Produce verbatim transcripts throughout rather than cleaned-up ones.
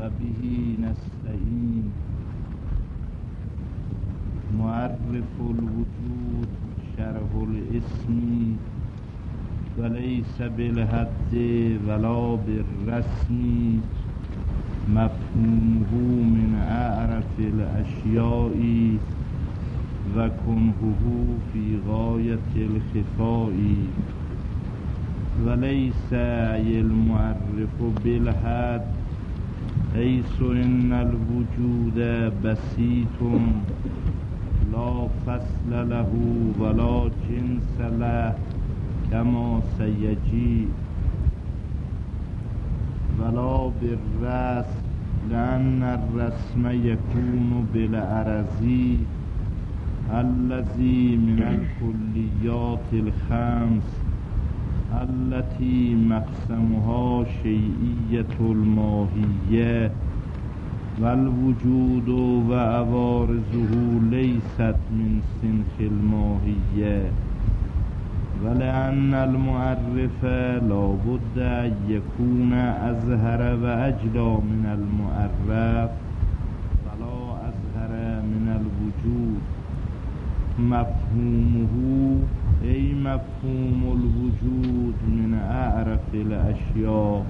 وبه نستعين معرف الوجود شرح الاسم وليس بالحد ولا بالرسم مفهومه من أعرف الأشياء وكنهه في غاية الخفاء وليس أي المعرف بالحد حيث إن الوجود بسيط لا فصل له ولا جنس له كما سيجي ولا بالرسم لأن الرسم يكون بالعرضي الذي من الكليات الخمس التي مقسمها شيئية الماهية والوجود وعوارضه ليست من صنف الماهية ولأن المعرف لا بد أن يكون أظهر وأجلى من المعرف ولا أظهر من الوجود مفهومه أي مفهوم الوجود من أعرف الأشياء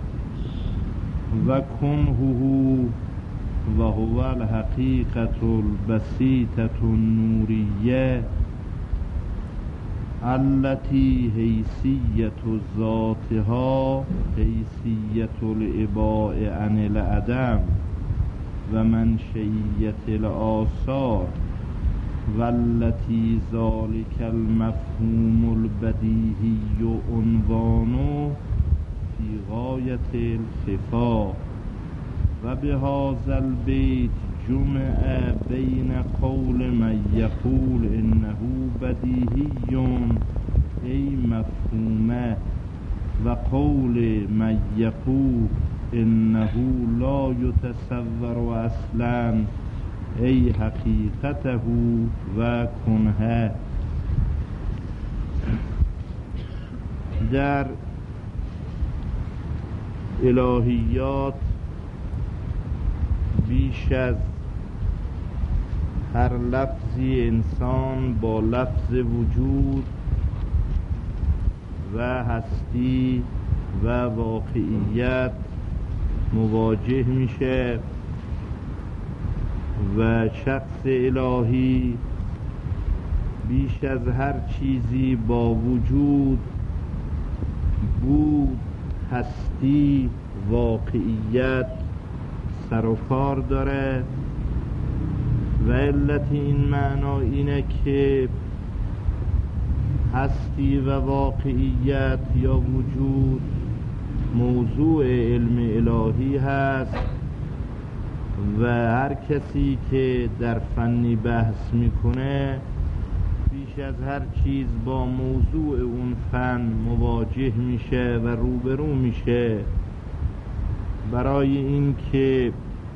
وكنهه وهو الحقيقة البسيطة النورية التي حيثية ذاتها حيثية الإباء عن العدم ومنشئية الآثار والتي ذلك المفهوم البديهي عنوانه في غاية الخفاء وبهذا البيت جمع بين قول من يقول إنه بديهي أي مفهومه وقول من يقول إنه لا يتصور أصلا أي حقیقته و کنه. در الهیات بیش از هر لفظی انسان با لفظ وجود و هستی و واقعیت مواجه میشه و شخص الهی بیش از هر چیزی با وجود، بود، هستی، واقعیت سر و کار داره و علت این معنا اینه که هستی و واقعیت یا وجود موضوع علم الهی هست و هر کسی که در فنی بحث میکنه بیش از هر چیز با موضوع اون فن مواجه میشه و روبرو میشه برای این که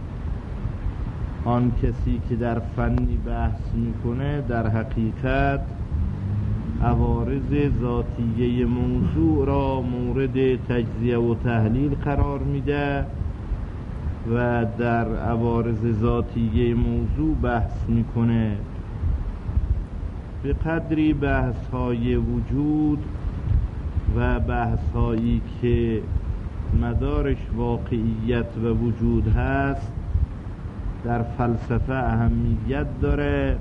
آن کسی که در فنی بحث میکنه در حقیقت عوارض ذاتیه موضوع را مورد تجزیه و تحلیل قرار میده و در عوارض ذاتیه موضوع بحث میکنه. به قدری بحث های وجود و بحث هایی که مدارش واقعیت و وجود هست در فلسفه اهمیت داره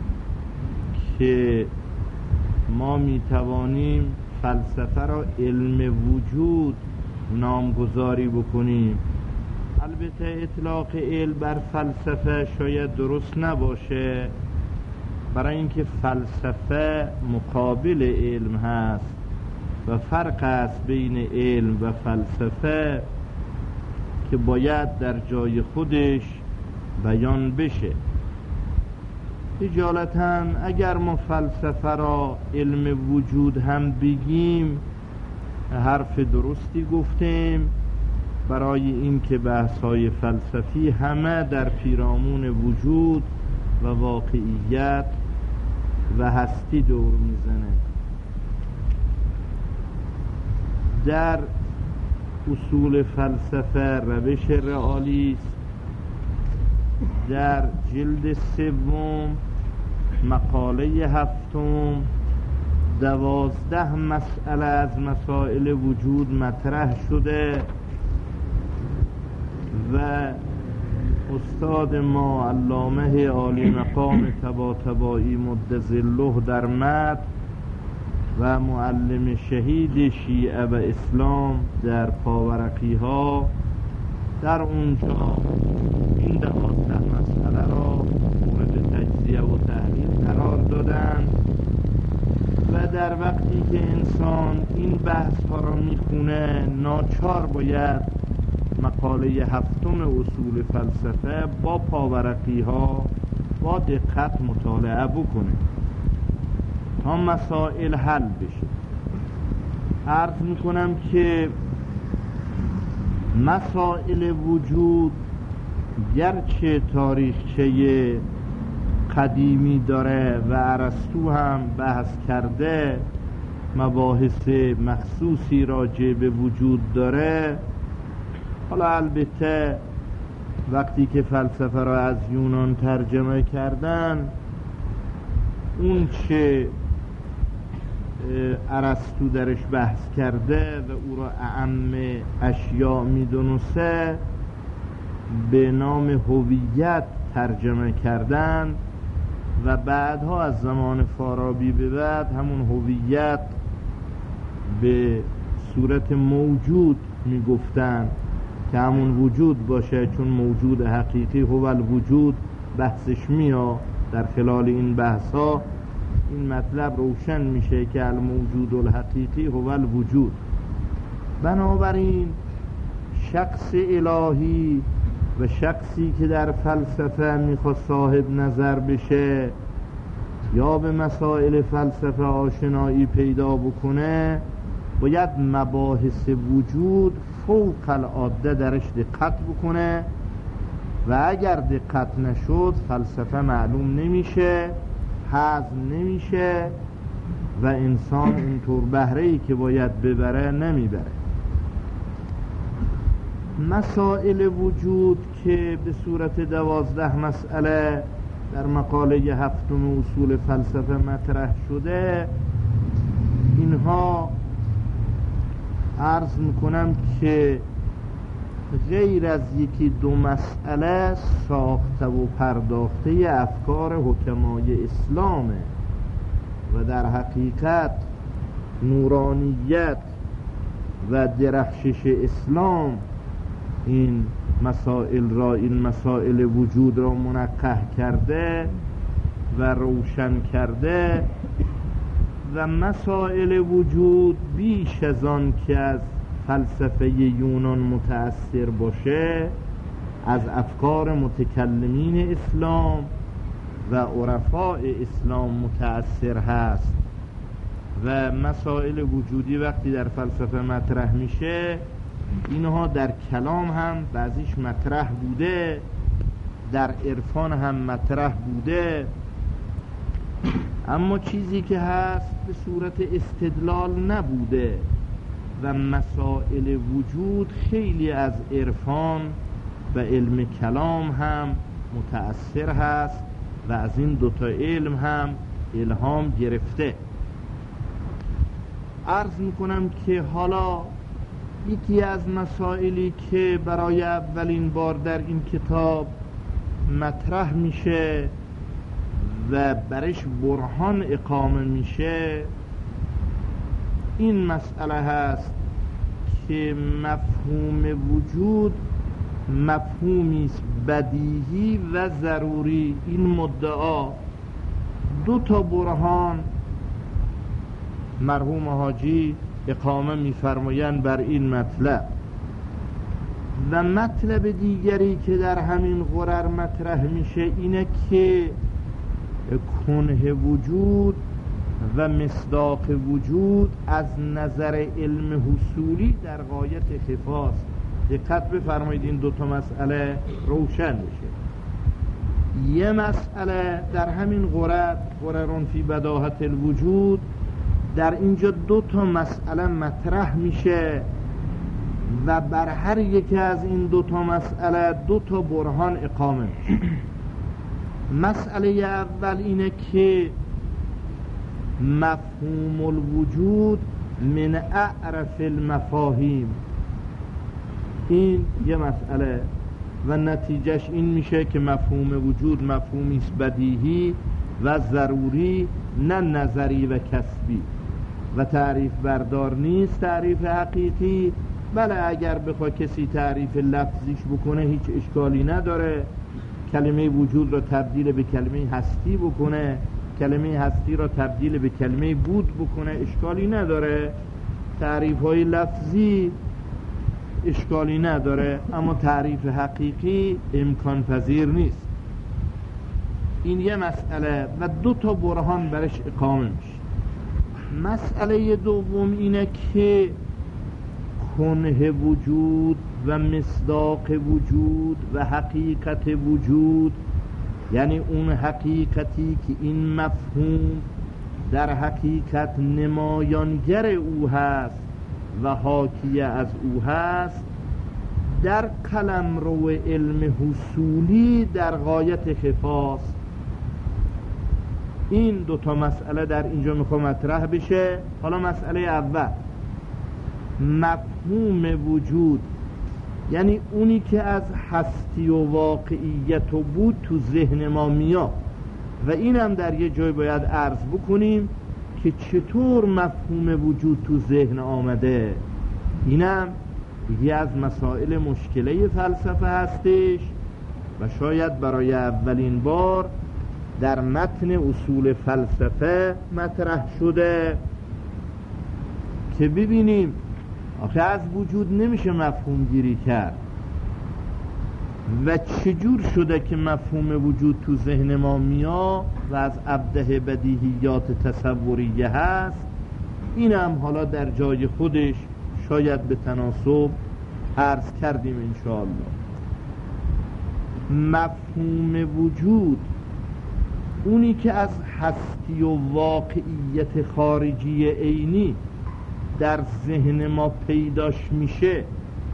که ما میتوانیم فلسفه را علم وجود نامگذاری بکنیم. البته اطلاق علم بر فلسفه شاید درست نباشه، برای اینکه فلسفه مقابل علم هست و فرق است بین علم و فلسفه که باید در جای خودش بیان بشه. اجالتاً اگر ما فلسفه را علم وجود هم بگیم حرف درستی گفتیم، برای اینکه بحث‌های فلسفی همه در پیرامون وجود و واقعیت و هستی دور میزنه. در اصول فلسفه روش رئالیسم در جلد سوم مقاله هفتم دوازده مسئله از مسائل وجود مطرح شده و استاد ما علامه عالی مقام طباطبایی مدظله در متن و معلم شهید شیعه و اسلام در پاورقی ها در اونجا این دوازده مسئله را مورد تجزیه و تحلیل قرار دادن و در وقتی که انسان این بحث ها را میخونه ناچار باید مقاله هفتم اصول فلسفه با پاورقی ها با دقت مطالعه بکنه تا مسائل حل بشه. عرض میکنم که مسائل وجود گرچه تاریخچه قدیمی داره و ارسطو هم بحث کرده مباحث مخصوصی راجع به وجود داره، حالا البته وقتی که فلسفه را از یونان ترجمه کردن اون چه ارسطو درش بحث کرده و او را اعم اشیاء میدونسته به نام هویت ترجمه کردن و بعدها از زمان فارابی به بعد همون هویت به صورت موجود میگفتن که همون وجود باشه، چون موجود حقیقی هو الوجود بحثش میاد. در خلال این بحث ها این مطلب روشن میشه که الموجود الحقیقی هو الوجود. بنابراین شخص الهی و شخصی که در فلسفه میخواد صاحب نظر بشه یا به مسائل فلسفه آشنایی پیدا بکنه باید مباحث وجود فوق العاده درش دقت بکنه و اگر دقت نشد فلسفه معلوم نمیشه، هضم نمیشه و انسان اینطور بهره‌ای که باید ببره نمیبره. مسائل وجود که به صورت دوازده مسئله در مقاله هفتم اصول فلسفه مطرح شده، اینها عرض میکنم که غیر از یکی دو مسئله ساخته و پرداخته افکار حکمای اسلامه و در حقیقت نورانیت و درخشش اسلام این مسائل را این مسائل وجود را منقح کرده و روشن کرده و مسائل وجود بیش از آن که از فلسفه یونان متأثر باشه از افکار متکلمین اسلام و عرفاء اسلام متأثر هست و مسائل وجودی وقتی در فلسفه مطرح میشه اینها در کلام هم بعضیش مطرح بوده، در عرفان هم مطرح بوده، اما چیزی که هست به صورت استدلال نبوده و مسائل وجود خیلی از عرفان و علم کلام هم متأثر هست و از این دوتا علم هم الهام گرفته. عرض میکنم که حالا یکی از مسائلی که برای اولین بار در این کتاب مطرح میشه و برش برهان اقامه میشه این مسئله هست که مفهوم وجود مفهومی است بدیهی و ضروری. این مدعا دو تا برهان مرحوم حاجی اقامه می‌فرمایند بر این مطلب و مطلب دیگری که در همین غرر مطرح میشه اینه که کنه وجود و مصداق وجود از نظر علم حصولی در غایت خفاست. دقت بفرمایید این دوتا مسئله روشن بشه. یه مسئله در همین غرر غررون فی بداهت الوجود در اینجا دو تا مسئله مطرح میشه و بر هر یکی از این دو تا مسئله دو تا برهان اقامه میشه. مسئله اول اینه که مفهوم الوجود من اعرف المفاهیم، این یه مسئله و نتیجهش این میشه که مفهوم وجود مفهومی است بدیهی و ضروری، نه نظری و کسبی و تعریف بردار نیست تعریف حقیقی. بله اگر بخواه کسی تعریف لفظیش بکنه هیچ اشکالی نداره، کلمه وجود را تبدیل به کلمه هستی بکنه، کلمه هستی را تبدیل به کلمه بود بکنه، اشکالی نداره، تعریف های لفظی اشکالی نداره، اما تعریف حقیقی امکان پذیر نیست. این یه مسئله و دو تا برهان برش اقامه میشه. مسئله دوم اینه که کنه وجود و مصداق وجود و حقیقت وجود، یعنی اون حقیقتی که این مفهوم در حقیقت نمایانگر او هست و حاکیه از او هست، در قلمرو علم حصولی در غایت خفاست. این دو تا مسئله در اینجا میخوام مطرح بشه. حالا مسئله اول، مفهوم وجود، یعنی اونی که از هستی و واقعیت و بود تو ذهن ما میاد، و اینم در یه جای باید عرض بکنیم که چطور مفهوم وجود تو ذهن آمده. اینم یکی از مسائل مشکله فلسفه هستش و شاید برای اولین بار در متن اصول فلسفه مطرح شده که ببینیم آخه از وجود نمیشه مفهوم گیری کرد و چجور شده که مفهوم وجود تو ذهن ما میاد و از ابده بدیهیات تصوریه هست. اینم حالا در جای خودش شاید به تناسب عرض کردیم انشاءالله. مفهوم وجود اونی که از هستی و واقعیت خارجی عینی در ذهن ما پیداش میشه،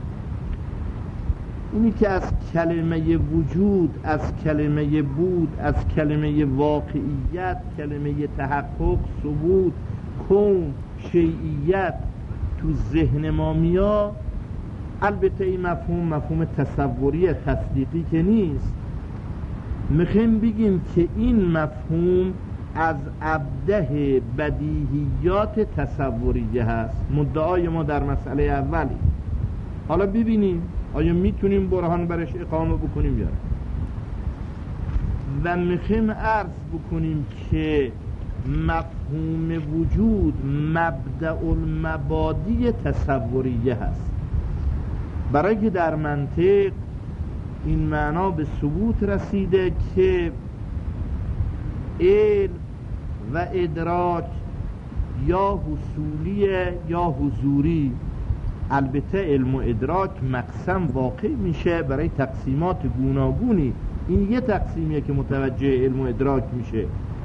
اونی که از کلمه وجود، از کلمه بود، از کلمه واقعیت، کلمه تحقق، ثبوت، کون، شیعیت تو ذهن ما میاد. البته این مفهوم مفهوم تصوری تصدیقی که نیست، میخوایم بگیم که این مفهوم از ابده بدیهیات تصوریه هست. مدعای ما در مسئله اولی. حالا ببینیم آیا میتونیم برهان برش اقامه بکنیم یا نه. و میخوایم عرض بکنیم که مفهوم وجود مبدأ المبادی تصوریه هست، برای که در منطق این معنا به ثبوت رسیده که علم و ادراک یا حصولیه یا حضوری. البته علم و ادراک مقسم واقع میشه برای تقسیمات گوناگونی. این یه تقسیمیه که متوجه علم و ادراک میشه.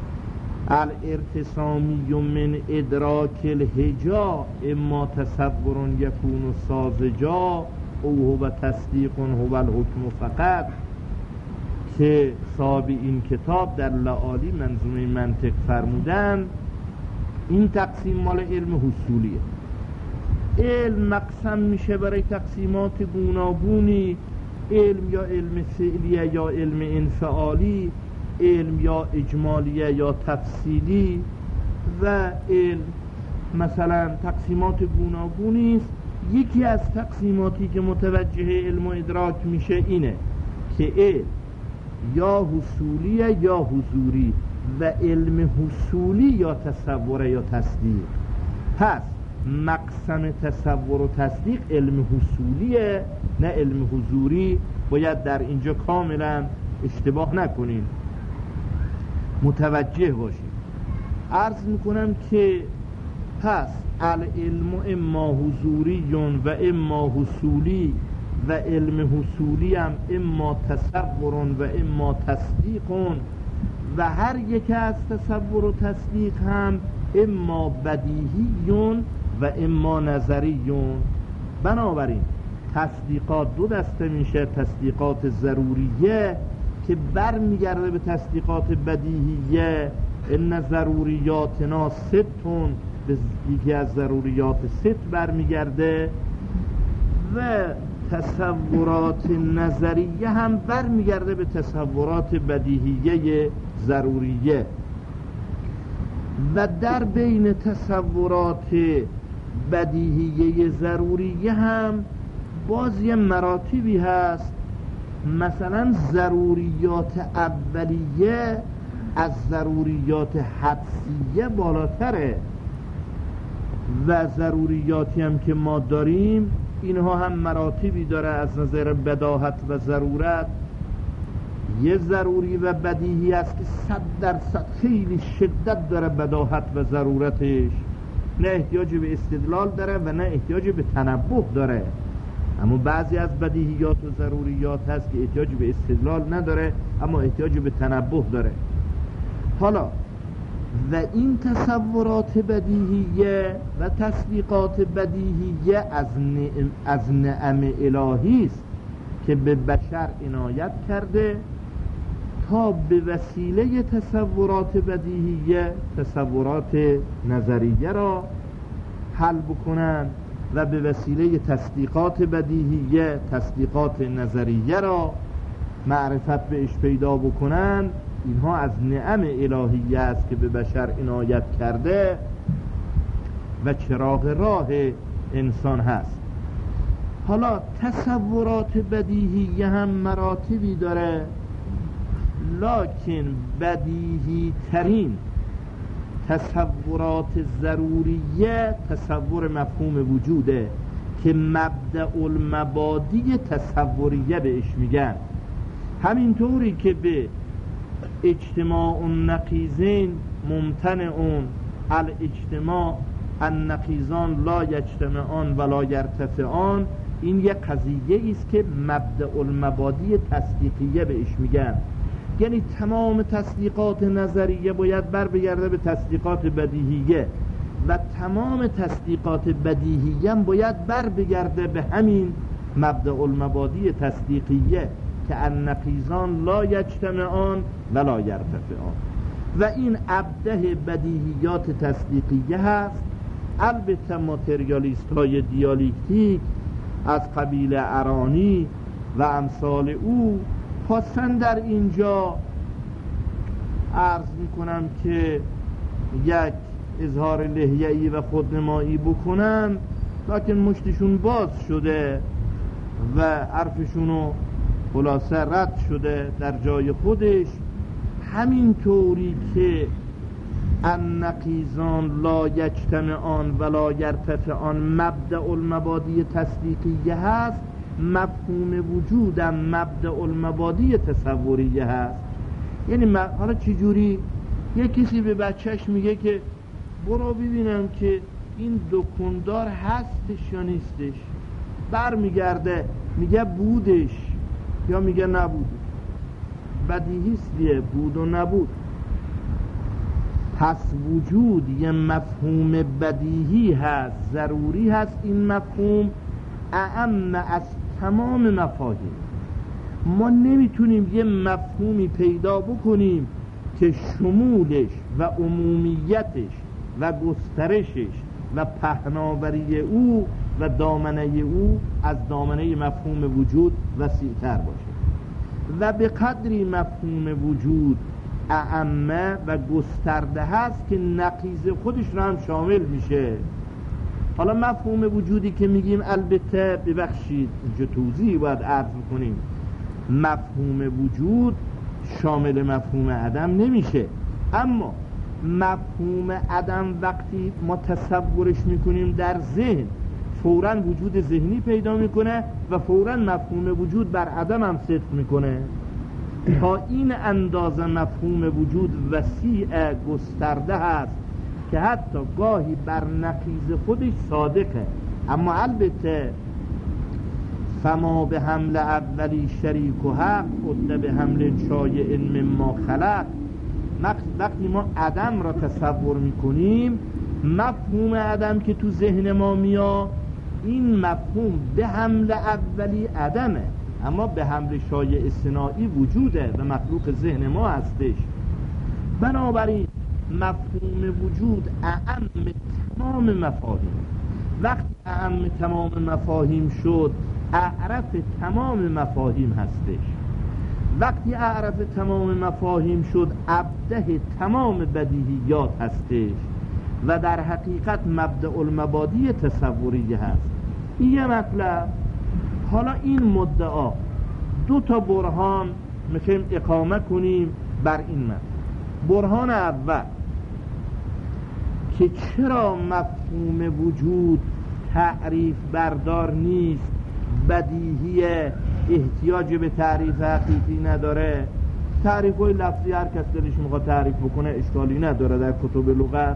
الارتسامی من ادراک الهجا اما تصور یکون سازجا او هو تصدیق هو الحکم فقط، که صاحب این کتاب در لعالی منظومه منطق فرمودن این تقسیم مال علم حصولیه. علم مقسم میشه برای تقسیمات گوناگونی، علم یا علم فعلیه یا علم انفعالی، علم یا اجمالیه یا تفصیلی، و علم مثلا تقسیمات گوناگونی است. یکی از تقسیماتی که متوجه علم و ادراک میشه اینه که علم یا حصولیه یا حضوری، و علم حصولی یا تصور یا تصدیق. پس مقسم تصور و تصدیق علم حصولیه نه علم حضوری. باید در اینجا کاملا اشتباه نکنین، متوجه باشین. عرض میکنم که پس العلم اما حضوری و اما حصولی، و علم حصولی هم اما تصور و اما تصدیق، و هر یک از تصور و تصدیق هم اما بدیهی و اما نظری. بنابراین تصدیقات دو دسته میشه: تصدیقات ضروریه که بر میگرده به تصدیقات بدیهیه، ان ضروریاتنا ستون، به یکی از ضروریات ست بر میگرده، و تصورات نظریه هم بر میگرده به تصورات بدیهیه ضروریه. و در بین تصورات بدیهیه ضروریه هم باز یه مراتبی هست. مثلا ضروریات اولیه از ضروریات حدسیه بالاتره، و ضروریاتی هم که ما داریم اینها هم مراتبی داره از نظر بداهت و ضرورت. یه ضروری و بدیهی است که صد درصد خیلی شدت داره بداهت و ضرورتش، نه احتیاج به استدلال داره و نه احتیاج به تنبه داره. اما بعضی از بدیهیات و ضروریات هست که احتیاج به استدلال نداره اما احتیاج به تنبه داره. حالا و این تصورات بدیهیه و تصدیقات بدیهیه از نعم, از نعم الهی است که به بشر عنایت کرده تا به وسیله تصورات بدیهیه تصورات نظریه را حل بکنن و به وسیله تصدیقات بدیهیه تصدیقات نظریه را معرفت بهش پیدا بکنن. اینها از نعم الهی است که به بشر عنایت کرده و چراغ راه انسان هست. حالا تصورات بدیهی هم مراتبی داره، لکن بدیهی ترین تصورات ضروریه تصور مفهوم وجوده که مبدأ المبادی تصوریه بهش میگن. همینطوری که به اجتماع النقیضین ممتنع اون الاجتماع النقیضان لا یجتمعان ولا یرتفعان، این یک قضیه است که مبدأ المبادی تصدیقیه بهش میگن. یعنی تمام تصدیقات نظریه باید بر بگرده به تصدیقات بدیهیه و تمام تصدیقات بدیهیه هم باید بر بگرده به همین مبدأ المبادی تصدیقیه که النقیضان لا یجتمعان ولا یرتفعان. و این ابده بدیهیات تصدیقیه هست. البته ماتریالیست های دیالکتیک از قبیل ارانی و امثال او خواستن در اینجا عرض میکنم که یک اظهار لحیه‌ای و خودنمایی بکنن، لکن مشتشون باز شده و حرفشونو خلاصه رد شده در جای خودش. همینطوری که النقیضان لا یجتمعان ولا یرتفعان مبدأ المبادی تصدیقیه هست، مفهوم وجودم مبدأ المبادی تصوریه هست. یعنی حالا چجوری یک کسی به بچهش میگه که برو ببینم که این دکاندار هستش یا نیستش، بر میگرده میگه بودش یا میگه نبود، بدیهیست دیگه بود و نبود. پس وجود یه مفهوم بدیهی هست، ضروری هست. این مفهوم اعم از تمام مفاهیم. ما نمیتونیم یه مفهومی پیدا بکنیم که شمولش و عمومیتش و گسترشش و پهناوری او و دامنه او از دامنه مفهوم وجود وسیع‌تر باشه. و به قدری مفهوم وجود اعمه و گسترده هست که نقیض خودش رو هم شامل میشه. حالا مفهوم وجودی که میگیم، البته ببخشید اینجا توضیح باید عرض کنیم، مفهوم وجود شامل مفهوم عدم نمیشه. اما مفهوم عدم وقتی ما تصورش میکنیم در ذهن، فوراً وجود ذهنی پیدا میکنه و فوراً مفهوم وجود بر عدم هم صدق میکنه. تا این اندازه مفهوم وجود وسیع گسترده هست که حتی گاهی بر نقیض خودش صادقه. اما البته فما به حمل اولی شریک و حق خود به حمل شایع مما خلق. وقتی ما عدم را تصور میکنیم، مفهوم عدم که تو ذهن ما میاد این مفهوم به حمل اولی عدمه، اما به حمل شایع اصطناعی وجوده و مخلوق ذهن ما هستش. بنابراین مفهوم وجود اعم تمام مفاهیم. وقتی اعم تمام مفاهیم شد، اعرف تمام مفاهیم هستش. وقتی اعرف تمام مفاهیم شد، ابده تمام بدیهیات هستش و در حقیقت مبدأ المبادی تصوری هست. این یه مطلب. حالا این مدعا دو تا برهان میخوایم اقامه کنیم بر این مطلب. برهان اول که چرا مفهوم وجود تعریف بردار نیست، بدیهی، احتیاج به تعریف حقیقی نداره. تعریف های لفظی هر کس دلش میخواد تعریف بکنه، اشکالی نداره در کتب لغت.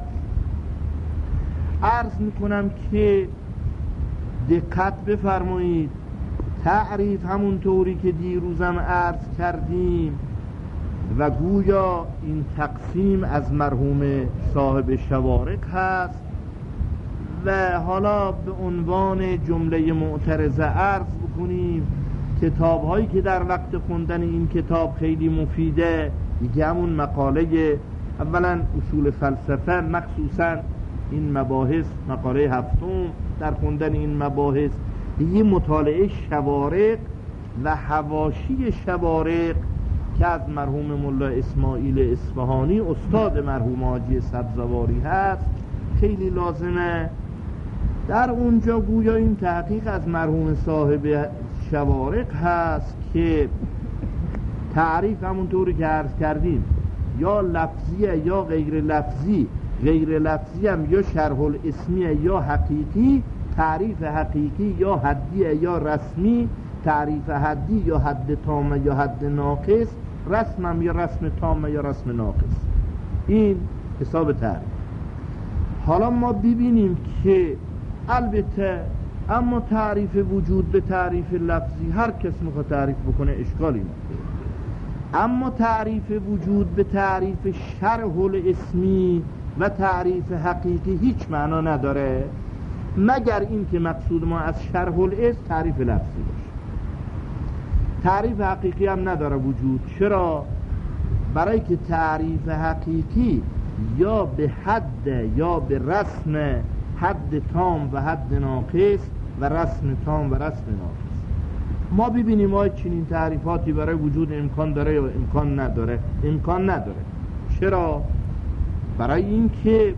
عرض میکنم که دقت بفرمایید، تعریف همون طوری که دیروزم عرض کردیم و گویا این تقسیم از مرحوم صاحب شوارق هست و حالا به عنوان جمله معترضه عرض بکنیم کتاب هایی که در وقت خوندن این کتاب خیلی مفیده، یکی همون مقاله اولا اصول فلسفه، مخصوصا این مباحث، مقاله هفتم در خوندن این مباحث، یه مطالعه شوارق و حواشی شوارق که از مرحوم ملا اسماعیل اصفهانی استاد مرحوم حاجی سبزواری هست خیلی لازمه. در اونجا گویا این تحقیق از مرحوم صاحب شوارق هست که تعریف همونطوری که عرض کردیم یا لفظیه یا غیر لفظی، غیر لفظی هم یا شرح الاسمیه یا حقیقی، تعریف حقیقی یا حدیه یا رسمی، تعریف حدی یا حد تامه یا حد ناقص، رسم هم یا رسم تامه یا رسم ناقص. این حساب تعریف. حالا ما ببینیم که البته اما تعریف وجود به تعریف لفظی هر کس میخواد تعریف بکنه، اشکالی نداره. اما تعریف وجود به تعریف شرح الاسمی و تعریف حقیقی هیچ معنا نداره، مگر این که مقصود ما از شرح الاسم تعریف لفظی باشه. تعریف حقیقی هم نداره وجود. چرا؟ برای که تعریف حقیقی یا به حد یا به رسم حد تام و حد ناقص و رسم تام و رسم ناقص. ما ببینیم آیا چنین تعریفاتی برای وجود امکان داره یا امکان نداره؟ امکان نداره. چرا؟ برای این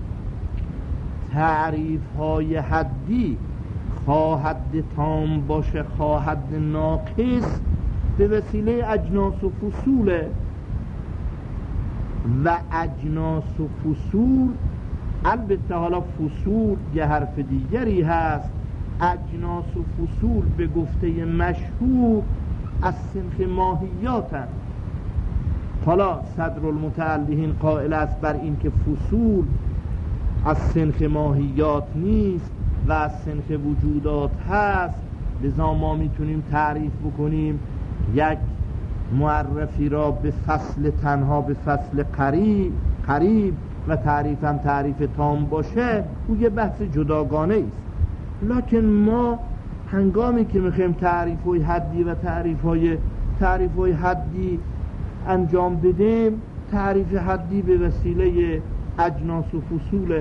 تعریف های حدی خواه حد تام باشه خواه حد ناقص به وسیله اجناس و فصوله و اجناس و فصول، البته حالا فصول یه حرف دیگری هست، اجناس و فصول به گفته مشهور از سنخ ماهیاتن. حالا صدر المتعلهین قائل است بر این که فصول از سنخ ماهیات نیست و از سنخ وجودات هست، لذا ما میتونیم تعریف بکنیم یک معرفی را به فصل تنها به فصل قریب قریب و تعریف هم تعریف تام باشه، او یه بحث جداگانه است. لکن ما هنگامی که میخوایم تعریف های حدی و تعریف های تعریف های حدی انجام بدیم، تعریف حدی به وسیله اجناس و فصول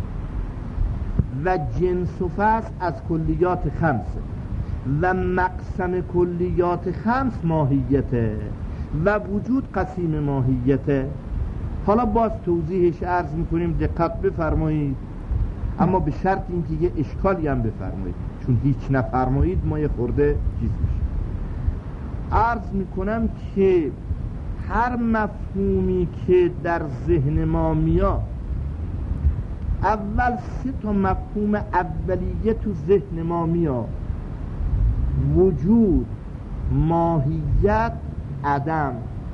و جنس و فصل از کلیات خمسه و مقسم کلیات خمس ماهیته و وجود قسیم ماهیته. حالا باز توضیحش عرض میکنیم، دقت بفرمایید، اما به شرط اینکه یه اشکالی هم بفرمایید، چون هیچ نفرمایید ما یه خورده چیز میشه. عرض میکنم که هر مفهومی که در ذهن ما میاد، اول سه تا مفهوم اولیه تو ذهن ما میاد: وجود، ماهیت، عدم.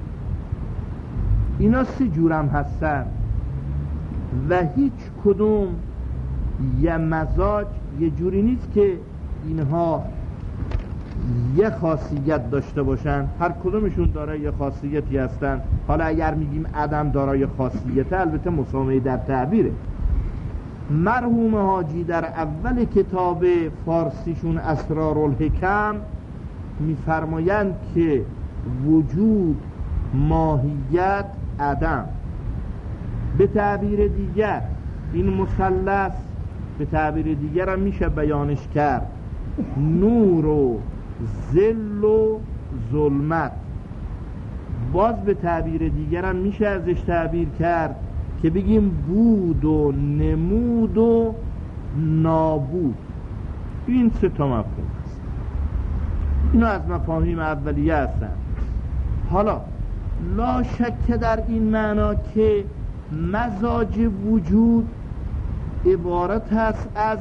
اینا سه جورم هستن و هیچ کدوم یه مزاج یه جوری نیست که اینها یه خاصیت داشته باشن، هر کدومشون دارای یه خاصیتی هستن. حالا اگر میگیم عدم دارای خاصیت، البته مسامحه در تعبیره، مرحوم حاجی در اول کتاب فارسیشون اسرارالحکم می‌فرمایند که وجود، ماهیت، عدم. به تعبیر دیگر این مثلث به تعبیر دیگر هم میشه بیانش کرد نور و ظل و ظلمت. باز به تعبیر دیگر هم میشه ازش تعبیر کرد که بگیم بود و نمود و نابود. این سه تا مفهوم هست. اینو از مفاهیم اولیه هستن. حالا لا شک در این معنا که مزاج وجود عبارت هست از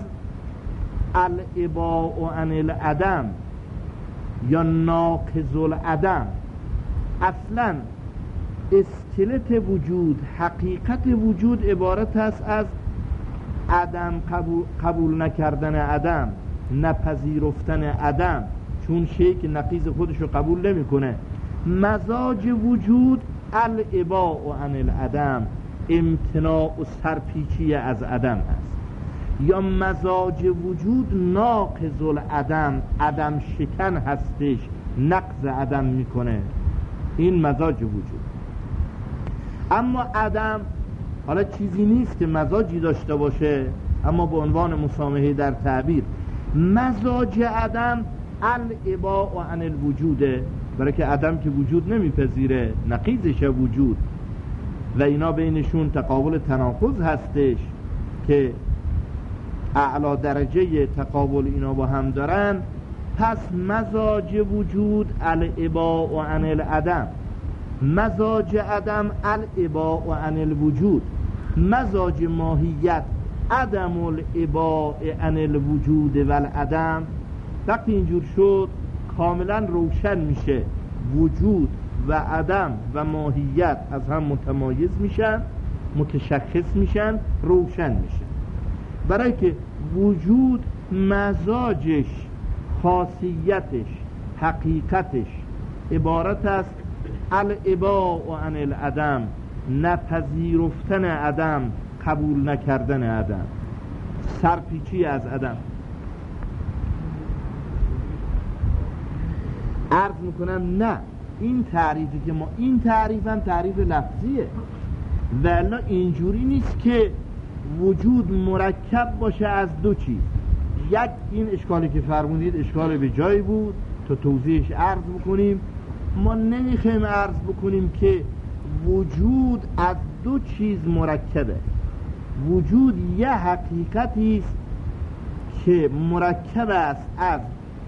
الاباء عن العدم یا ناقض العدم. اصلا اسکلت وجود، حقیقت وجود عبارت است از عدم، قبول, قبول نکردن عدم، نپذیرفتن عدم، چون شیء که نقیض خودش رو قبول نمیکنه. مزاج وجود الاباء عن العدم، امتناع و سرپیچی از عدم است. یا مزاج وجود ناقض العدم، عدم شکن هستش، نقض عدم میکنه. این مزاج وجود. اما عدم حالا چیزی نیست که مزاجی داشته باشه، اما به عنوان مسامحه در تعبیر مزاج عدم الاباء عن الوجوده، برای که عدم که وجود نمیپذیره، نقیضش وجود و اینا بینشون تقابل تناقض هستش که اعلی درجه تقابل اینا با هم دارن. پس مزاج وجود الاباء عن العدم، مزاج عدم الاباء عن الوجود، مزاج ماهیت عدم الاباء عن الوجود و العدم. وقتی اینجور شد کاملا روشن میشه وجود و عدم و ماهیت از هم متمایز میشن، متشخص میشن، روشن میشن. برای که وجود مزاجش، خاصیتش، حقیقتش عبارت است الاباء عن العدم، نپذیرفتن عدم، قبول نکردن عدم، سرپیچی از عدم. عرض میکنم نه، این تعریفی که ما این تعریف هم تعریف لفظیه، ولی اینجوری نیست که وجود مرکب باشه از دو چیز. یک، این اشکالی که فرمودید اشکال به جایی بود تا توضیحش عرض بکنیم. ما نمیخوایم عرض بکنیم که وجود از دو چیز مرکبه. وجود یه حقیقتی است که مرکب است از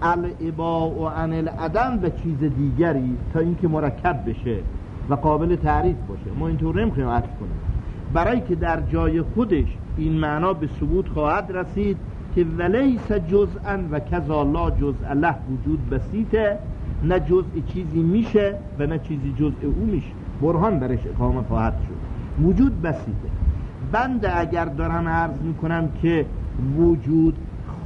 الاباء عن العدم و چیز دیگری تا اینکه مرکب بشه و قابل تعریف باشه. ما اینطور نمیخوایم عرض کنیم، برای که در جای خودش این معنا به ثبوت خواهد رسید که ولیس جزءا و کذا لا جزء له، وجود بسیطه، نه جزء چیزی میشه و نه چیزی جزء او میشه. برهان برش اقامه خواهد شد. وجود بسیطه. بنده اگر دارم عرض میکنم که وجود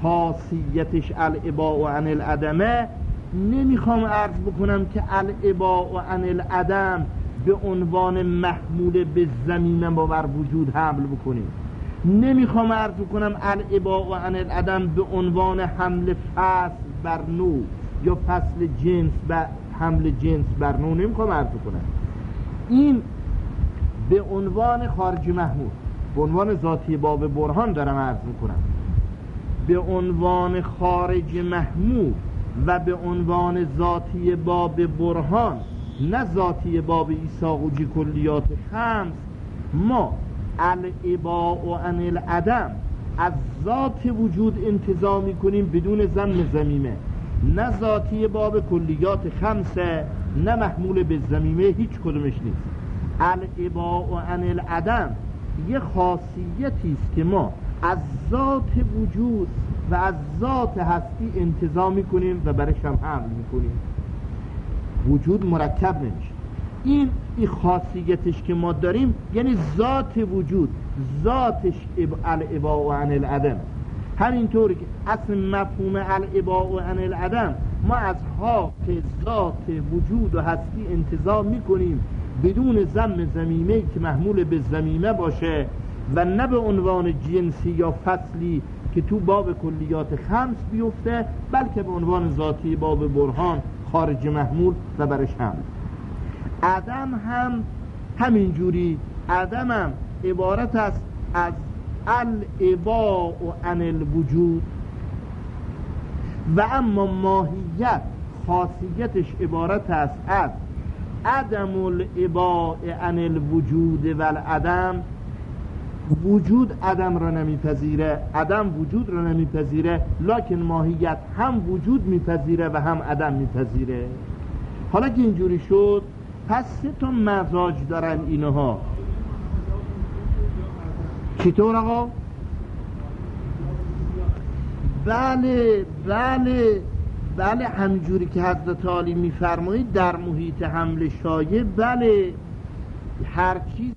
خاصیتش الاباء عن العدمه، نمیخوام عرض بکنم که الاباء عن العدم به عنوان محمول به زمینه با بر وجود حمل بکنیم. نمیخوام عرض بکنم الاباء عن العدم به عنوان حمل فصل بر نوع یا فصل جنس بر حمل جنس بر نوع نمیخوام عرض بکنم. این به عنوان خارج محمول، به عنوان ذاتی باب برهان دارم عرض میکنم. به عنوان خارج محمول و به عنوان ذاتی باب برهان، نه ذاتی باب ایساقوجی کلیات خمس، ما الاباء عن العدم از ذات وجود انتزاع میکنیم بدون ضم زمیمه، نه ذاتی باب کلیات خمسه نه محمول به زمیمه، هیچ کدومش نیست. الاباء عن العدم یه خاصیتی است که ما از ذات وجود و از ذات هستی انتزاع میکنیم و برش هم حمل میکنیم. وجود مرکب نمیشه. این این خاصیتش که ما داریم یعنی ذات وجود، ذاتش الاباء عن العدم. همینطوری که اصل مفهوم الاباء عن العدم ما از حق ذات وجود و هستی انتزاع میکنیم بدون ضم ضمیمه که محمول به ضمیمه باشه و نه به عنوان جنسی یا فصلی که تو باب کلیات خمس بیفته، بلکه به عنوان ذاتی باب برهان خارج محمول و برش حمل. عدم هم همینجوری، عدم هم عبارت است از الاباء عن الوجود، و اما ماهیت خاصیتش عبارت است از عدم الاباء عن الوجود و العدم. وجود عدم را نمیپذیره، عدم وجود را نمیپذیره، لکن ماهیت هم وجود میپذیره و هم عدم میپذیره. حالا که اینجوری شد، پس سه تا مزاج دارن اینها. چطور آقا؟ بله بله بله همجوری که حضرت عالی میفرمایید در محیط حمل شایع، بله هر چیز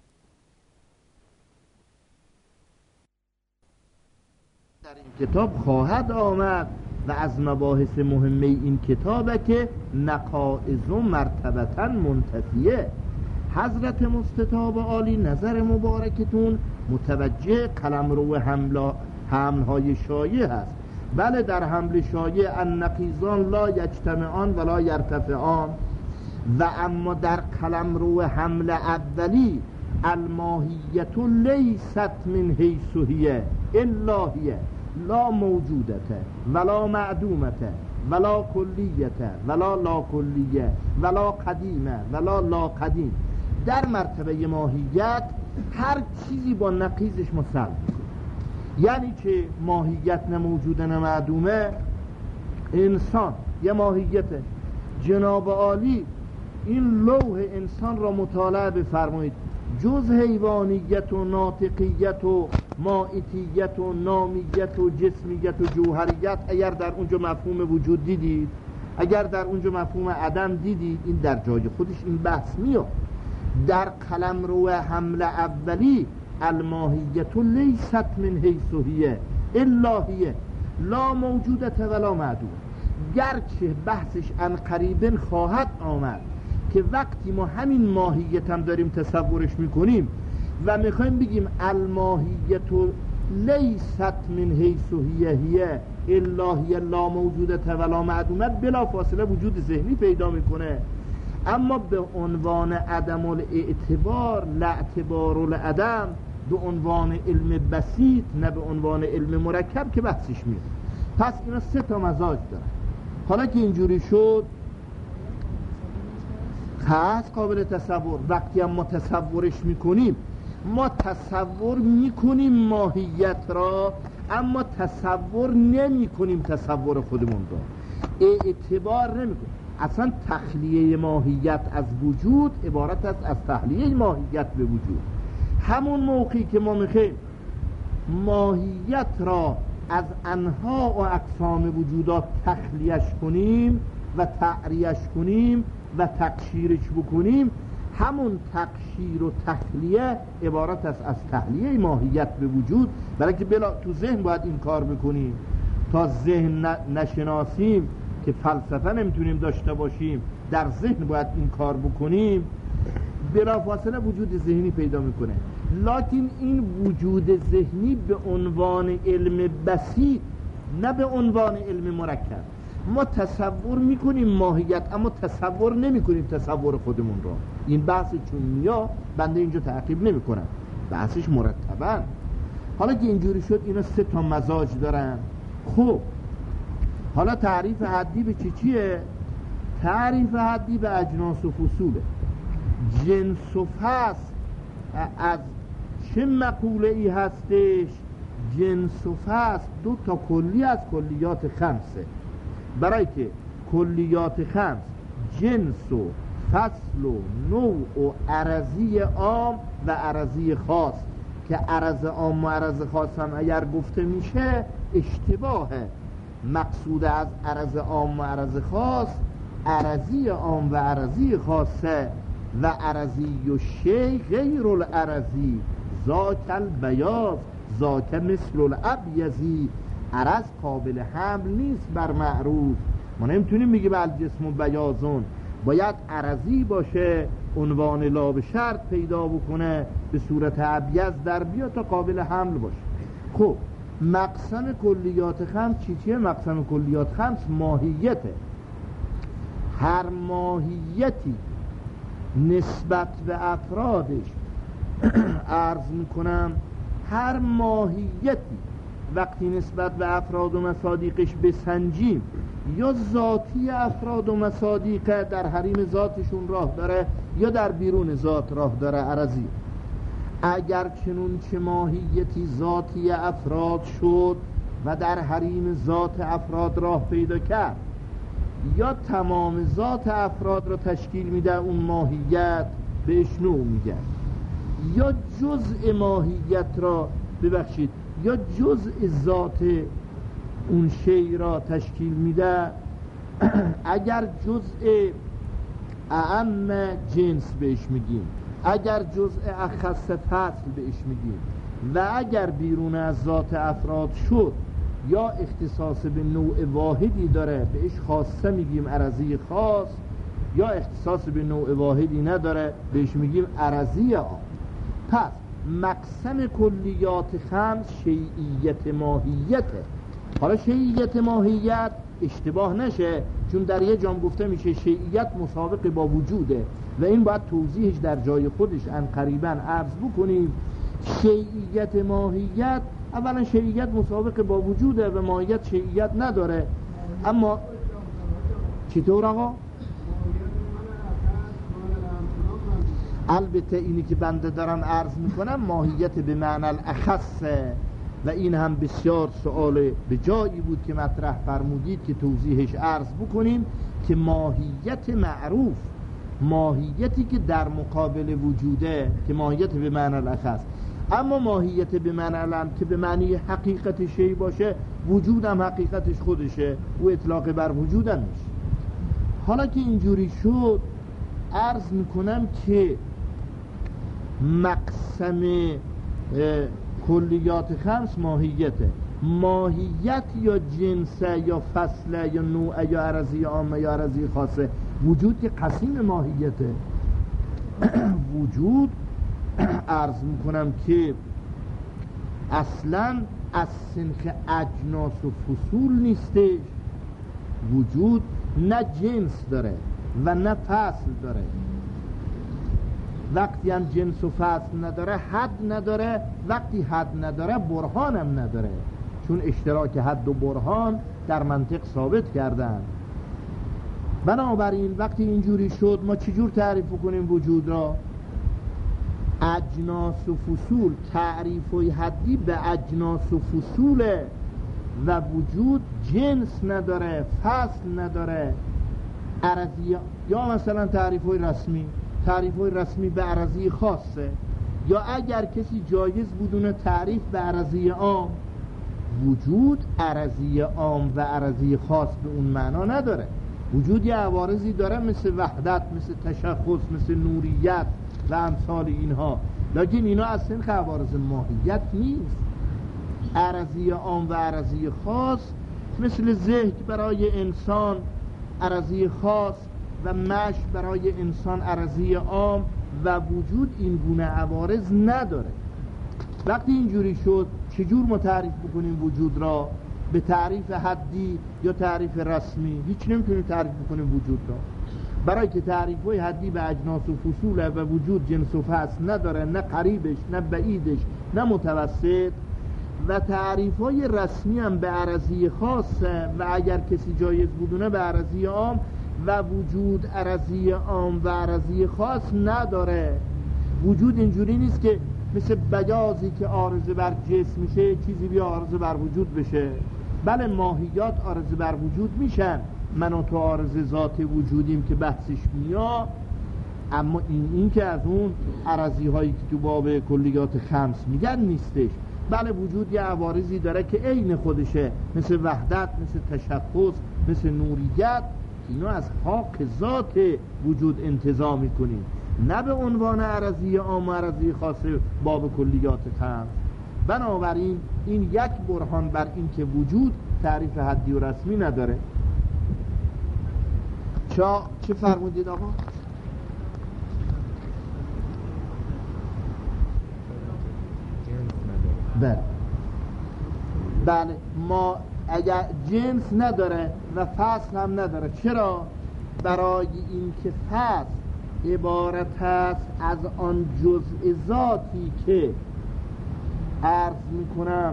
در این کتاب خواهد آمد و از مباحث مهمه این کتابه که نقائض و مرتبتا منتفیه. حضرت مستطاب عالی نظر مبارکتون متوجه قلمرو حملهای شایع هست. بله در حمل شایع النقیضان لا یجتمعان ولا یرتفعان، و اما در قلمرو حمل اولی الماهیت لیست من حیث هی الا هی لا موجودته ولا معدومته ولا کلیته ولا لا کلیه ولا قدیمه ولا لا قدیم. در مرتبه ماهیت هر چیزی با نقیضش مسلم، یعنی که ماهیت نه موجوده نه معدومه. انسان یه ماهیته. جناب عالی این لوح انسان را مطالعه بفرمایید، جز حیوانیت و ناطقیت و مائتیت و نامیت و جسمیت و جوهریت اگر در اونجا مفهوم وجود دیدید، اگر در اونجا مفهوم عدم دیدید، این در جای خودش این بحث میاد. در قلمرو حمل اولی الماهیت لیست من حیث هی الا هی لا موجودت ولا معدوم، گرچه بحثش عن قریبن خواهد آمد که وقتی ما همین ماهیت هم داریم تصورش میکنیم و میخوایم بگیم الماهیت لیست من حیث هی هی الا هی لا موجودت ولا معدومه، بلا فاصله وجود ذهنی پیدا میکنه. اما به عنوان عدم الاعتبار، لاعتبار العدم، به عنوان علم بسیط نه به عنوان علم مرکب که بحثش میاد. پس اینا سه تا مزاج دارن. حالا که اینجوری شد خاص قابل تصور. وقتی هم ما تصورش میکنیم، ما تصور میکنیم ماهیت را، اما تصور نمی کنیم تصور خودمون را، اعتبار نمی کنیم. اصلا تخلیه ماهیت از وجود عبارت است از تخلیه ماهیت به وجود. همون موقعی که ما میخوایم ماهیت را از انواع و اقسام وجودات تخلیهش کنیم و تعریش کنیم و تقشیرش بکنیم، همون تقشیر و تخلیه عبارت است از تخلیه ماهیت به وجود. برای که بلا تو ذهن باید این کار بکنیم. تا ذهن نشناسیم که فلسفه نمیتونیم داشته باشیم، در ذهن باید این کار بکنیم، بلا فاصله وجود ذهنی پیدا میکنه. لکن این وجود ذهنی به عنوان علم بسیط نه به عنوان علم مرکب. ما تصور میکنیم ماهیت، اما تصور نمیکنیم تصور خودمون را. این بحث چون میا بنده اینجا تعقیب نمیکنم، بحثش مرتبا. حالا که اینجوری شد، اینا سه تا مزاج دارن. خب حالا تعریف حدی به چی چیه؟ تعریف حدی به اجناس و فصوله. جنس و فصل از چه مقوله ای هستش؟ جنس و فصل دو تا کلی از کلیات خمسه. برای که کلیات خمس جنس و فصل و نوع و عرضی عام و عرضی خاص، که عرض عام و عرض خاص هم اگر گفته میشه اشتباهه. مقصود از عرض عام و عرض خاص عرضی عام و عرضی خاصه، و عرضی و شی غیر العرضی ذاک البیاض ذاک مثل الابیضی. عرض قابل حمل نیست بر معروض. ما نمیتونیم بگیم الجسم بیاضون باید عرضی باشه، عنوان لا به شرط پیدا بکنه، به صورت ابیض در بیا تا قابل حمل باشه. خب مقسم کلیات خمس چی چیه؟ مقسم کلیات خمس ماهیته. هر ماهیتی نسبت به افرادش عرض میکنم، هر ماهیتی وقتی نسبت به افراد و مصادیقش بسنجیم، یا ذاتی افراد و مصادیق در حریم ذاتشون راه داره یا در بیرون ذات راه داره عرضی. اگر چنون چه ماهیتی ذاتی افراد شد و در حریم ذات افراد راه پیدا کرد، یا تمام ذات افراد را تشکیل میده اون ماهیت، بهش نوع میگن. یا جزء ماهیت را ببخشید یا جزء ذات اون شی را تشکیل میده. اگر جزء اعم جنس بهش میگیم، اگر جزء اخص فصل بهش میگیم، و اگر بیرون از ذات افراد شد یا اختصاص به نوع واحدی داره بهش خاصه میگیم عرضی خاص، یا اختصاص به نوع واحدی نداره بهش میگیم عرضی عام. پس مقسم کلیات خمس شیعیت ماهیته. حالا شیعیت ماهیت اشتباه نشه، چون در یه جام گفته میشه شیعیت مسابق با وجوده و این باید توضیحش در جای خودش عنقریبا عرض بکنیم. شیعیت ماهیت، اولا شیعیت مسابق با وجوده و ماهیت شیعیت نداره. اما چطور آقا؟ البته اینی که بنده دارم عرض میکنم ماهیت به معنی الاخصه و این هم بسیار سوال به جایی بود که مطرح فرمودید که توضیحش عرض بکنیم که ماهیت معروف، ماهیتی که در مقابل وجوده که ماهیت به معنی الاخص. اما ماهیت به معنی الام که به معنی حقیقت شی باشه، وجود هم حقیقتش خودشه و اطلاق بر وجود هم میشه. حالا که اینجوری شد عرض میکنم که مقسم کلیات خمس ماهیته. ماهیت یا جنسه یا فصله یا نوع یا عرضی عامه یا عرضی خاصه. وجود که قسیم ماهیته. وجود عرض میکنم که اصلا از سنخ اجناس و فصول نیستش. وجود نه جنس داره و نه فصل داره. وقتی هم جنس و فصل نداره حد نداره، وقتی حد نداره برهان هم نداره، چون اشتراک حد و برهان در منطق ثابت کردن. بنابراین وقتی اینجوری شد ما چجور تعریف کنیم وجود را؟ اجناس و فصول، تعریف و حدی به اجناس و فصوله و وجود جنس نداره، فصل نداره، عرضی. یا مثلا تعریف های رسمی، تعریف های رسمی به عرضی خاصه. یا اگر کسی جایز بودونه تعریف به عرضی عام، وجود عرضی عام و عرضی خاص به اون معنا نداره. وجود یه عوارضی داره مثل وحدت، مثل تشخص، مثل نوریت و امثال اینها، لیکن اینا از سنخ عوارض ماهیت نیست. عرضی عام و عرضی خاص مثل ذهن برای انسان عرضی خاص و مشی برای انسان عرضی عام و وجود این گونه عوارض نداره. وقتی اینجوری شد چجور ما تعریف بکنیم وجود را؟ به تعریف حدی یا تعریف رسمی؟ هیچ نمیتونیم تعریف بکنیم وجود را، برای که تعریف های حدی به اجناس و فصول و وجود جنس و فصل نداره، نه قریبش نه بعیدش نه متوسط. و تعریف های رسمی هم به عرضی خاصه و اگر کسی جایز بودونه به عرضی عام، و وجود عرضی عام و عرضی خاص نداره. وجود اینجوری نیست که مثل بیاضی که عارضه بر جسم میشه چیزی بیا عارضه بر وجود بشه. بله ماهیات عارضه بر وجود میشن، من و تو عارضه ذات وجودیم که بحثش میاد، اما این این که از اون عرضی هایی که تو باب کلیات خمس میگن نیستش. بله وجود یه عوارضی داره که عین خودشه، مثل وحدت، مثل تشخص، مثل نوریت. اینو از حق ذات وجود انتزاع میکنیم، نه به عنوان عرضی عام و عرضی خاصه باب کلیات خمس. بنابراین این یک برهان بر این که وجود تعریف حدی و رسمی نداره. چا چی فرمودید آقا؟ بله بله ما اگر جنس نداره و فصل هم نداره. چرا؟ برای اینکه فصل عبارت است از آن جزء ذاتی که عرض میکنم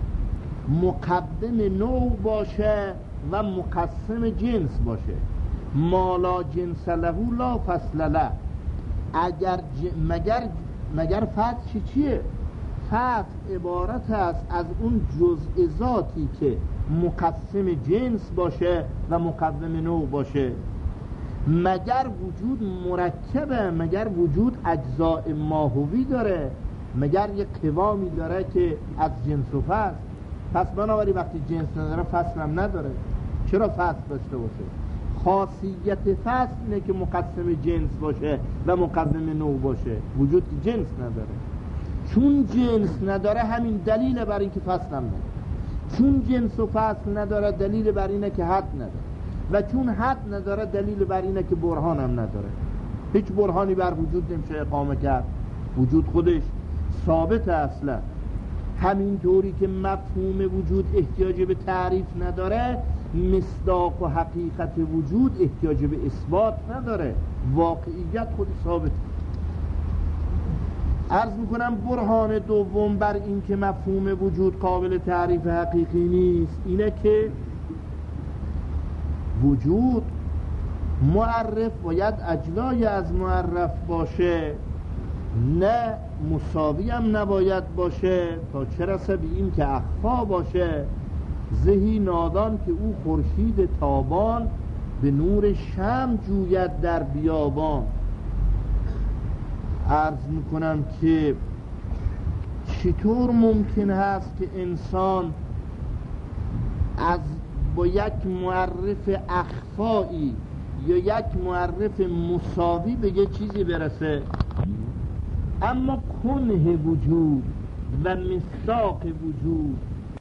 مقدم نوع باشه و مقسم جنس باشه. ما لا جنس له لا فصل له. اگر ج... مگر مگر فصل چیه؟ فصل عبارت است از اون جزء ذاتی که مقسم جنس باشه و مقدم نوع باشه. مگر وجود مرکبه؟ مگر وجود اجزاء ماهوی داره؟ مگر یک قوامی داره که از جنس و فصل؟ پس بنابراین وقتی جنس نداره فصل هم نداره. چرا فصل داشته باشه؟ خاصیت فصل اینه که مقسم جنس باشه و مقدم نوع باشه. وجود جنس نداره. چون جنس نداره همین دلیل بر این که فصل هم نداره. چون جنس و فصل نداره دلیل بر اینه که حد نداره. و چون حد نداره دلیل بر اینه که برهان هم نداره. هیچ برهانی بر وجود نمیشه اقامه کرد. وجود خودش ثابت اصلا. همینطوری که مفهوم وجود احتیاج به تعریف نداره، مصداق و حقیقت وجود احتیاج به اثبات نداره. واقعیت خود ثابت. عرض میکنم برهان دوم بر این که مفهوم وجود قابل تعریف حقیقی نیست اینه که وجود معرف باید اجزای از معرف باشه، نه مساوی هم نباید باشه تا چه رسه به این که اخفا باشه. زهی نادان که او خورشید تابان به نور شمع جوید در بیابان. عرض میکنم که چطور ممکن هست که انسان از با یک معرف اخفایی یا یک معرف مساوی به یک چیزی برسه، اما کنه وجود و مصداق وجود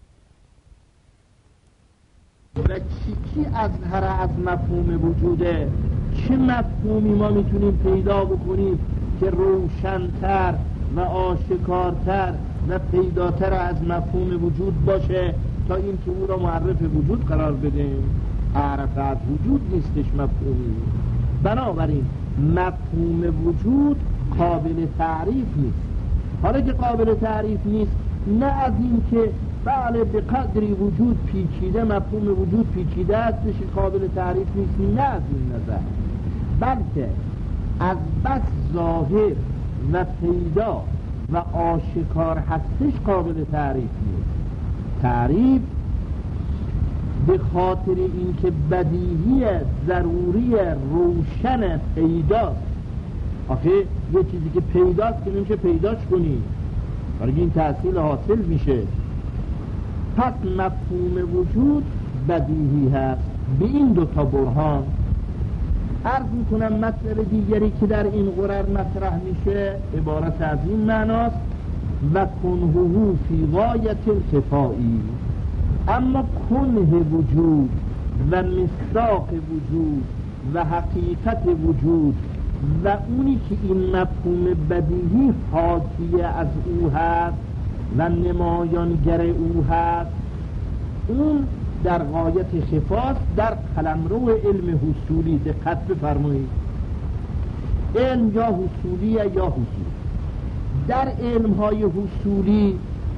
و چی چی اظهر از مفهوم وجوده؟ چه مفهومی ما میتونیم پیدا بکنیم که روشن‌تر و آشکارتر و پیداتر از مفهوم وجود باشه تا این که او را معرف وجود قرار بدیم؟ عرف از وجود نیستش مفهومی. بنابراین مفهوم وجود قابل تعریف نیست. حالا که قابل تعریف نیست، نه از این که بله به قدری وجود پیچیده، مفهوم وجود پیچیده هستش قابل تعریف نیست، نه از این نظر، بلکه از بس ظاهر و پیدا و آشکار هستش قابل تعریف نیست. تعریف به خاطر اینکه بدیهی ضروری روشن پیداست. آخه یه چیزی که پیداست که نمیشه پیداش کنی، برای این تحصیل حاصل میشه. پس مفهوم وجود بدیهی هست. به این دوتا برهان عرض میکنم مسئله دیگری که در این قرار مطرح میشه عبارت از این معناست: و کنهو فی غایت الخفایی. اما کنه وجود و مصداق وجود و حقیقت وجود و اونی که این مفهوم بدیهی حاکی از او هست و نمایانگر او هست، اون در غایت خفاست. در قلمرو علم حصولی دقت بفرمایید، علم یا حصولی یا حصولی. در علم های حصولی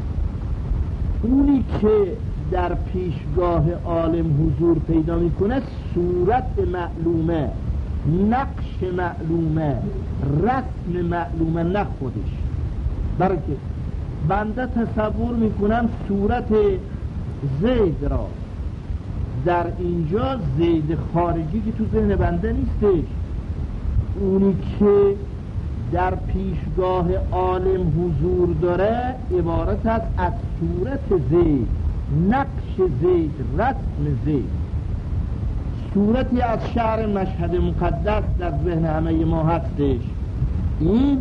اونی که در پیشگاه عالم حضور پیدا میکنه صورت معلومه، نقش معلومه، رسم معلومه، نه خودش. برای که بنده تصور میکنم صورت زید را، در اینجا زید خارجی که تو ذهن بنده نیستش، اونی که در پیشگاه عالم حضور داره عبارت است از صورت زید، نقش زید، رسم زید. صورتی از شهر مشهد مقدس در ذهن همه ما هستش. این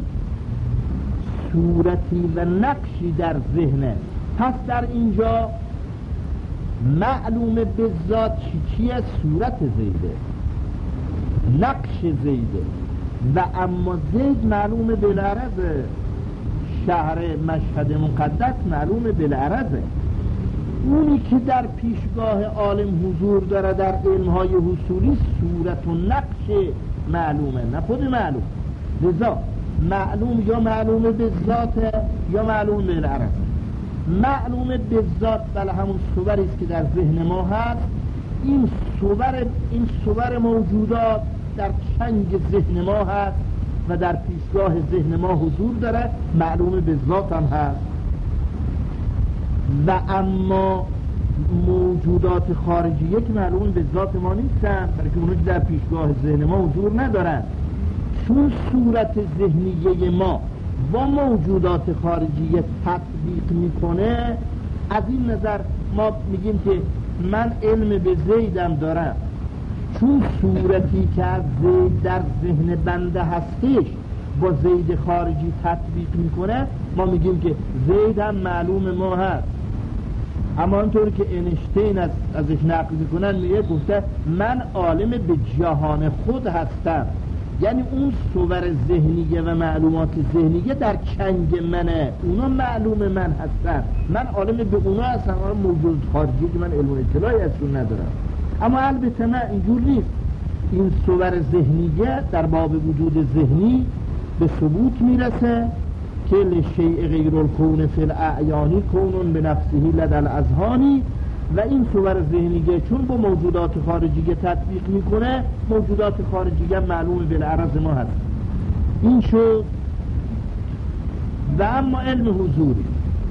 صورتی و نقشی در ذهنه. پس در اینجا معلومه به ذات چی چیه؟ صورت زیده. نقش زیده. و اما زید معلوم بالعرض، شهر مشهد مقدس معلوم بالعرضه. اونی که در پیشگاه عالم حضور داره در علمهای حصولی صورت و نقش معلومه، نه خود معلوم. لذا معلوم یا معلوم به ذات یا معلوم بالعرض. معلوم به ذات بله همون صوری است که در ذهن ما هست. این صور این صور موجودات در چنگ ذهن ما هست و در پیشگاه ذهن ما حضور داره، معلوم به ذات هم هست. و اما موجودات خارجیه که معلوم به ذات ما نیستن، برای که اونو که در پیشگاه ذهن ما حضور ندارن. چون صورت ذهنیه ما با موجودات خارجیه تطبیق میکنه، از این نظر ما میگیم که من علم به زیدم دارم، چون صورتی که از زید در ذهن بنده هستش با زید خارجی تطبیق میکنه، ما میگیم که زید هم معلوم ما هست. اما اونطوری که اینشتین از ازش نقل میکنن میگه گفته من عالم به جهان خود هستم، یعنی اون صور ذهنیه و معلومات ذهنیه در چنگ منه، اونا معلوم من هستن، من عالم به اونا هستم، اونا موجود خارجی که من علم و اطلاعی ازشون ندارم. اما البته نه، اینجور نیست. این صور ذهنیه در باب وجود ذهنی به ثبوت میرسه که لشیء غیر الکون فی الاعیانی کونون به نفسه لدى الاذهانی، و این صور ذهنیه چون با موجودات خارجیه تطبیق میکنه، موجودات خارجیه معلوم بالعرض ما هست. این شد. و اما علم حضوری،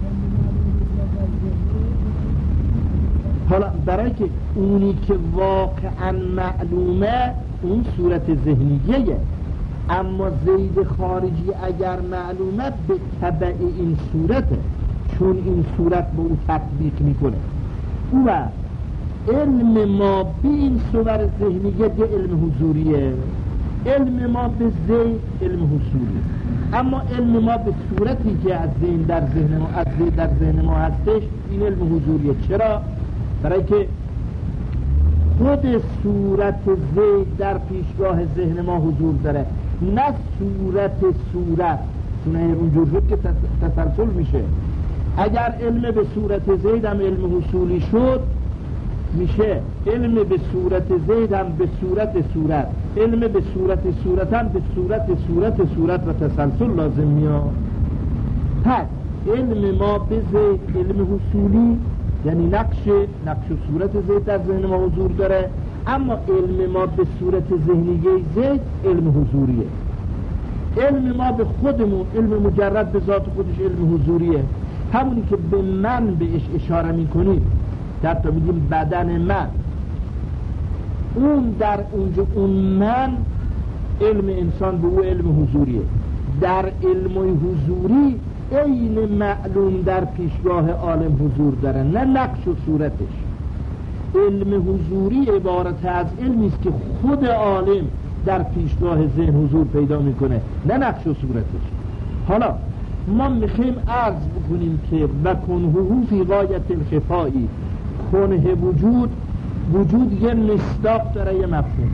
حالا برای که اونی که واقعا معلومه اون صورت ذهنیه، اما زید خارجی اگر معلومه به تبع این صورته، چون این صورت به او تطبیق میکنه. و علم ما به این صور ذهنیه ده علم حضوریه، علم ما به زید علم حصولی. اما علم ما به صورتی که از زید در ذهن ما از زید در ذهن ما هستش این علم حضوریه. چرا؟ برای که خود صورت زید در پیشگاه ذهن ما حضور داره، نه صورت صورت، چون اونجور شد که تسلسل میشه. اگر علم به صورت زید هم علم حصولی شد، میشه علم به صورت زید هم به صورت صورت، علم به صورت صورت هم به صورت صورت صورت و تسلسل لازم میاد. پس علم ما به زید علم حصولی، یعنی نقش نقش و صورت زید در ذهن ما حضور داره، اما علم ما به صورت ذهنیه زید علم حضوریه. علم ما به خودمون علم مجرد به ذات خودش علم حضوریه، همونی که به من بهش اشاره میکنیم، در تا میگیم بدن من، اون در اونجا اون من علم انسان به او علم حضوریه. در علم حضوری عین معلوم در پیشگاه عالم حضور داره، نه نقش و صورتش. علم حضوری عبارت از علمی است که خود عالم در پیشگاه ذهن حضور پیدا میکنه، نه نقش و صورتش. حالا ما میخوایم عرض بکنیم که و کنهو فی غایت الخفایی، کنه وجود، وجود یه مصداق داره، یه مفهوم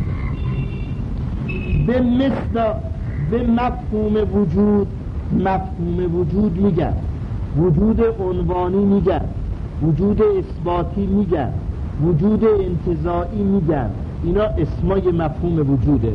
به مصداق به مفهوم وجود، مفهوم وجود میگن، وجود عنوانی میگن، وجود اثباتی میگن، وجود انتزاعی میگن، اینا اسمای مفهوم وجوده.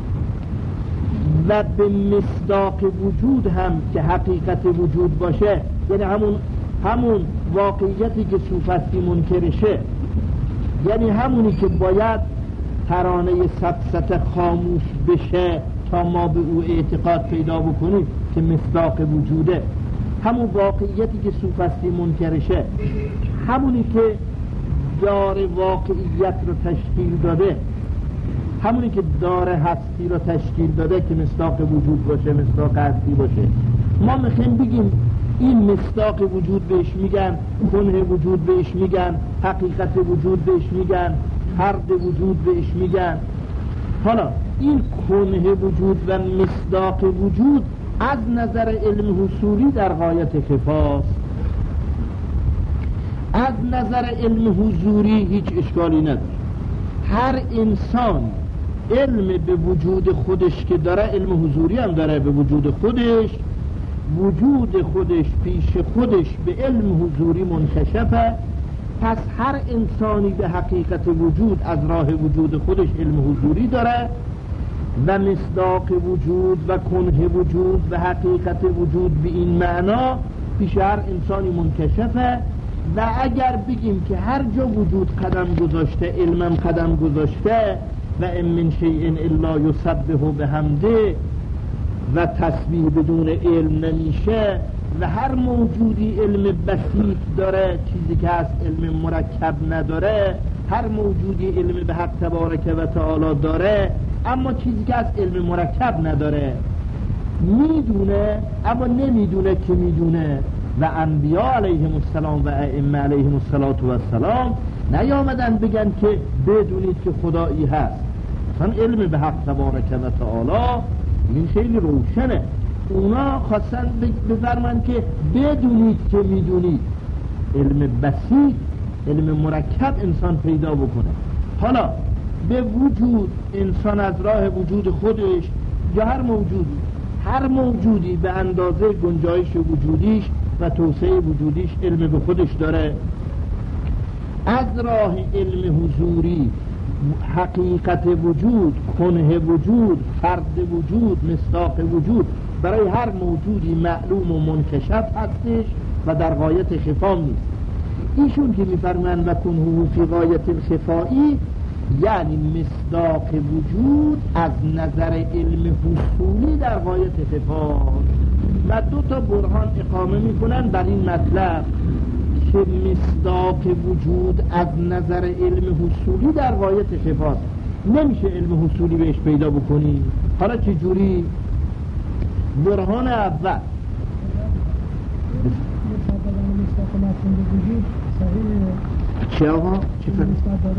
و به مصداق وجود هم که حقیقت وجود باشه، یعنی همون همون واقعیتی که سوفسطی منکرشه، یعنی همونی که باید ترانه سفسطه خاموش بشه تا ما به او اعتقاد پیدا بکنیم که مصداق وجوده، همون واقعیتی که سوفسطی منکرشه، همونی که دار واقعیت رو تشکیل داده، همونی که دار هستی رو تشکیل داده که مصداق وجود باشه، مصداق هستی باشه. ما میخوایم بگیم این مصداق وجود بهش میگن، کنه وجود بهش میگن، حقیقت وجود بهش میگن، فرد وجود بهش میگن. حالا این کنه وجود و مصداق وجود از نظر علم حصولی در غایت خفاست، از نظر علم حضوری هیچ اشکالی نداره. هر انسان علم به وجود خودش که داره، علم حضوری هم داره به وجود خودش، وجود خودش پیش خودش به علم حضوری منکشفه. پس هر انسانی به حقیقت وجود از راه وجود خودش علم حضوری داره و مصداق وجود و کنه وجود و حقیقت وجود به این معنا پیش هر انسانی منکشفه. و اگر بگیم که هر جا وجود قدم گذاشته علمم قدم گذاشته و ان من شیء الا یسبح بحمده و تسبیح بدون علم نمیشه و هر موجودی علم بسیط داره، چیزی که هست علم مرکب نداره، هر موجودی علم به حق تبارک و تعالی داره اما چیزی که هست علم مرکب نداره، میدونه اما نمیدونه که میدونه. و انبیاء علیهم السلام و ائمه علیهم السلام نیامدن بگن که بدونید که خدایی هست، مثلا علم به حق تبارک و تعالی این خیلی روشنه. اونا خواستن بفرمایند که بدونید که میدونید، علم بسیط علم مرکب انسان پیدا بکنه. حالا به وجود انسان از راه وجود خودش یا هر موجودی هر موجودی به اندازه گنجایش وجودیش و توسعه وجودیش علم به خودش داره. از راه علم حضوری حقیقت وجود، کنه وجود، فرد وجود، مصداق وجود برای هر موجودی معلوم و منکشف هستش و در غایت خفا نیست. ایشون که میفرمایند و کنه فی غایت الخفایی یعنی مصداق وجود از نظر علم حصولی در غایت خفا. و دو تا برهان اقامه میکنن بر این مطلب که مصداق وجود از نظر علم حصولی در غایت خفاست، نمیشه علم حصولی بهش پیدا بکنی. حالا چه جوری؟ برهان اول چه آقا؟ چه فرق؟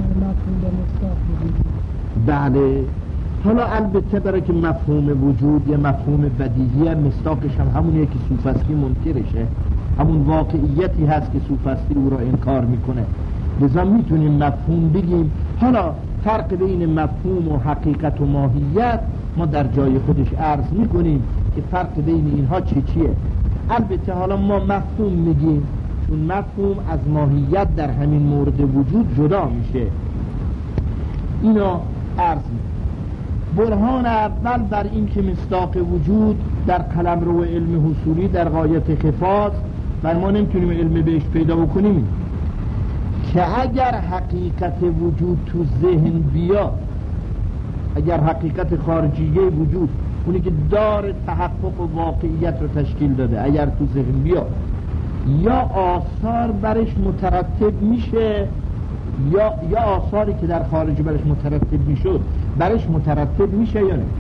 بله. حالا البته برای که مفهوم وجود یا مفهوم بدیهی مصداقش هم همونیه که سوفسطی منکرشه، همون واقعیتی هست که سوفسطی او را انکار میکنه. لذا میتونیم مفهوم بگیم. حالا فرق بین مفهوم و حقیقت و ماهیت ما در جای خودش عرض میکنیم که فرق بین اینها چی چیه. البته حالا ما مفهوم میگیم چون مفهوم از ماهیت در همین مورد وجود جدا میشه. اینا عرض میکنیم. برهان اول بر این که مصداق وجود در قلمرو علم حصولی در غایت خفاست و ما نمیتونیم علم بهش پیدا بکنیم که اگر حقیقت وجود تو ذهن بیاد، اگر حقیقت خارجیه وجود اونی که دار تحقق و واقعیت رو تشکیل داده اگر تو ذهن بیاد یا آثار برش مترتب میشه یا یا آثاری که در خارج برش مترتب میشد برش مترتب میشه یا نه.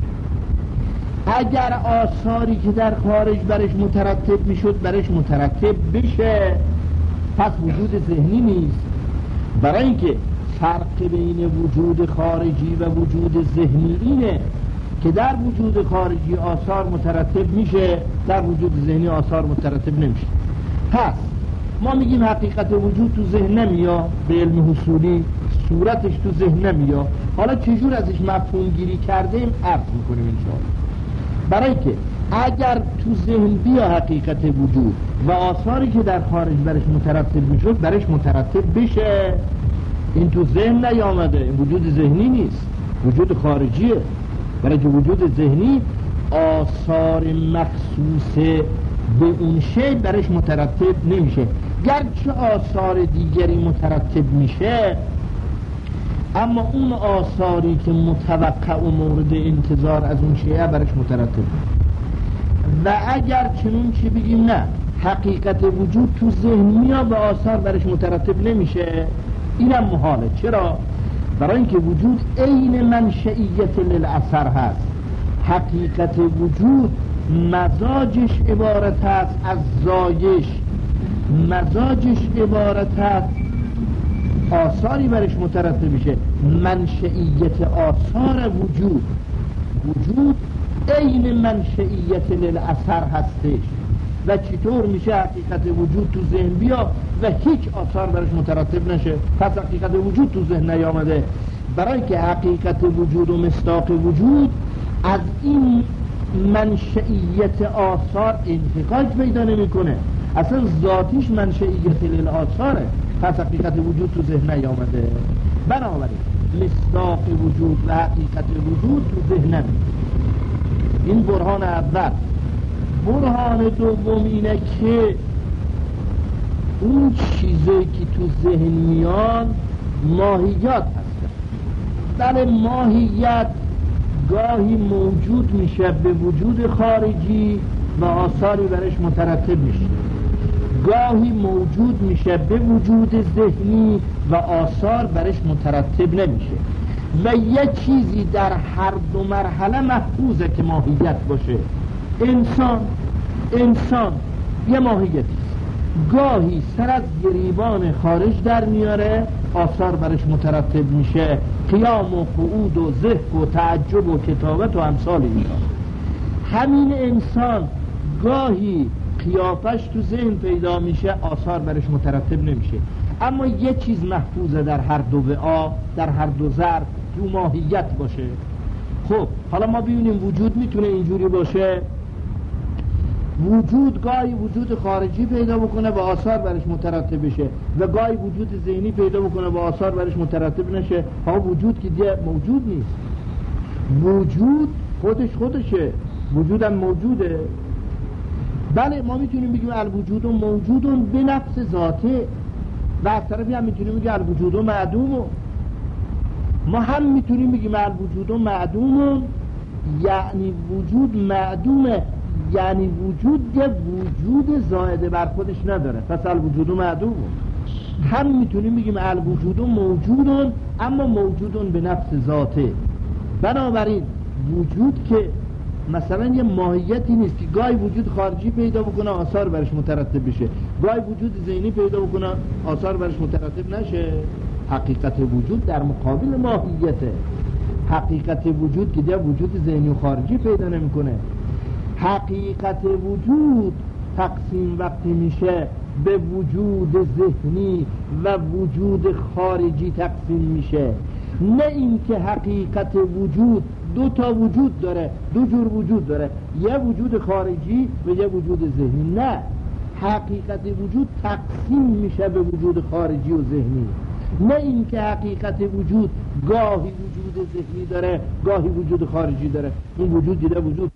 اگر آثاری که در خارج برش مترتب میشد برش مترتب بشه پس وجود ذهنی نیست. برای اینکه فرق بین وجود خارجی و وجود ذهنی اینه که در وجود خارجی آثار مترتب میشه، در وجود ذهنی آثار مترتب نمیشه. پس ما میگیم حقیقت وجود تو ذهن نمیاد، به علم حصولی صورتش تو ذهن نمیاد. حالا چجور ازش مفهوم گیری کردیم عرض میکنیم انشاءالله. برای که اگر تو ذهن بیا حقیقت وجود و آثاری که در خارج برش مترتب میشد برش مترتب بشه، این تو ذهن نیامده، این وجود ذهنی نیست، وجود خارجیه. برای که وجود ذهنی آثار مخصوص به اون شی برش مترتب نمیشه، گرچه آثار دیگری مترتب میشه اما اون آثاری که متوقع و مورد انتظار از اون شیء برش مترتب. و اگر چنون چی بگیم نه حقیقت وجود تو ذهن میاد و آثار برش مترتب نمیشه، اینم محاله. چرا؟ برای اینکه وجود عین منشئیت للاثر هست. حقیقت وجود مزاجش عبارت است از زایش، مزاجش عبارت است آثاری برش مترتب میشه. منشئیت آثار وجود، وجود عین منشئیت للاثر هستش. و چطور میشه حقیقت وجود تو ذهن بیا و هیچ آثار برش مترتب نشه؟ پس حقیقت وجود تو ذهن نیامده برای که حقیقت وجود و مصداق وجود از این منشئیت آثار انتقاج پیدا نمیکنه، اصلا ذاتیش منشئیت للآثاره، پس حقیقت وجود تو ذهن نیامده. بنابراین مصداق وجود و حقیقت وجود تو ذهن نمیده. این برهان اول. برهان دوم اینه که اون چیزی که تو ذهن میان ماهیت هست. در ماهیت گاهی موجود میشه به وجود خارجی و آثاری برش مترتب میشه، گاهی موجود میشه به وجود ذهنی و آثار برش مترتب نمیشه و یه چیزی در هر دو مرحله محفوظه که ماهیت باشه. انسان انسان یه ماهیتی، گاهی سر از گریبان خارج در میاره، آثار برش مترتب میشه، قیام و قعود و ضحک و تعجب و کتابت و امثال اینا. همین انسان گاهی قیافش تو ذهن پیدا میشه، آثار برش مترتب نمیشه، اما یه چیز محفوظه در هر دو وعا، در هر دو ظرف، تو ماهیت باشه. خب حالا ما ببینیم وجود میتونه اینجوری باشه. وجود گاهی وجود خارجی پیدا بکنه و آثار برش مترتب بشه و گاهی وجود ذهنی پیدا بکنه و آثار برش مترتب نشه. ها وجود که دیگه موجود نیست، وجود خودش خودشه، وجودم موجوده. بله ما میتونیم بگیم الوجود موجود به نفس ذاته و از طرفی هم میتونیم بگیم الوجود معدوم. ما هم میتونیم بگیم الوجود معدوم، یعنی وجود معدومه، یعنی وجود یه وجود زائده بر خودش نداره، پس الوجود معدوم. هم میتونیم بگیم الوجود موجود، اما موجود به نفس ذاته. بنابراین وجود که مثلا یه ماهیتی نیست که گاهی وجود خارجی پیدا بکنه آثار برش مترتب بشه، گاهی وجود ذهنی پیدا بکنه آثار برش مترتب نشه. حقیقت وجود در مقابل ماهیته. حقیقت وجود که دیگه وجود ذهنی و خارجی پیدا نمیکنه. حقیقت وجود تقسیم وقتی میشه به وجود ذهنی و وجود خارجی تقسیم میشه، نه اینکه حقیقت وجود دو تا وجود داره، دو جور وجود داره، یه وجود خارجی و یه وجود ذهنی. نه، حقیقت وجود تقسیم میشه به وجود خارجی و ذهنی، نه اینکه حقیقت وجود گاهی وجود ذهنی داره گاهی وجود خارجی داره. این وجود دیده وجود